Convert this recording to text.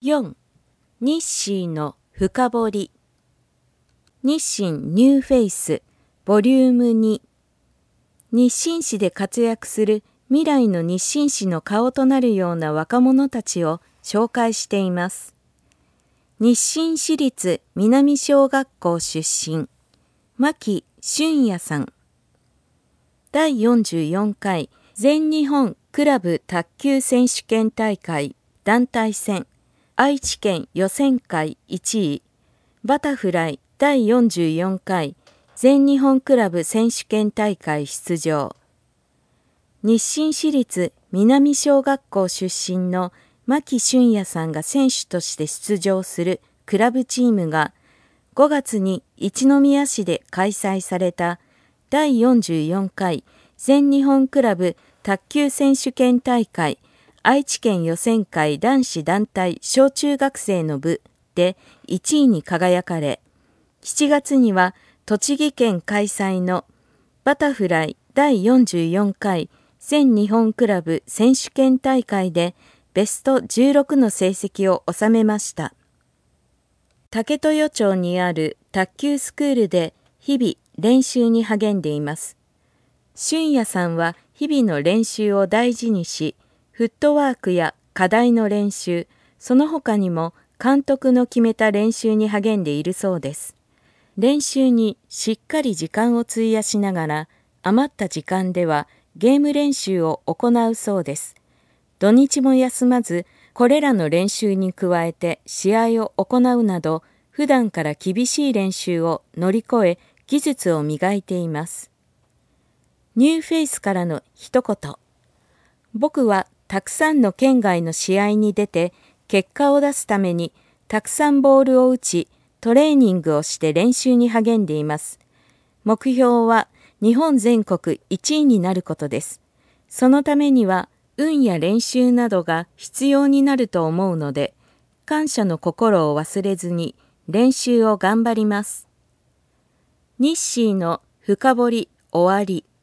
4. 日清の深掘り。日清ニューフェイスボリューム2。日清市で活躍する未来の日清市の顔となるような若者たちを紹介しています。日清市立南小学校出身、牧俊也さん。第44回全日本クラブ卓球選手権大会団体戦愛知県予選会1位、バタフライ第44回全日本クラブ選手権大会出場。日清市立南小学校出身の牧俊也さんが選手として出場するクラブチームが5月に一宮市で開催された第44回全日本クラブ卓球選手権大会愛知県予選会男子団体小中学生の部で1位に輝かれ、7月には栃木県開催のバタフライ第44回全日本クラブ選手権大会でベスト16の成績を収めました。竹豊町にある卓球スクールで日々練習に励んでいます。俊也さんは日々の練習を大事にし、フットワークや課題の練習、その他にも監督の決めた練習に励んでいるそうです。練習にしっかり時間を費やしながら、余った時間ではゲーム練習を行うそうです。土日も休まず、これらの練習に加えて試合を行うなど、普段から厳しい練習を乗り越え、技術を磨いています。ニューフェイスからの一言。僕はたくさんの県外の試合に出て、結果を出すためにたくさんボールを打ち、トレーニングをして練習に励んでいます。目標は日本全国1位になることです。そのためには運や練習などが必要になると思うので、感謝の心を忘れずに練習を頑張ります。日清の深掘り終わり。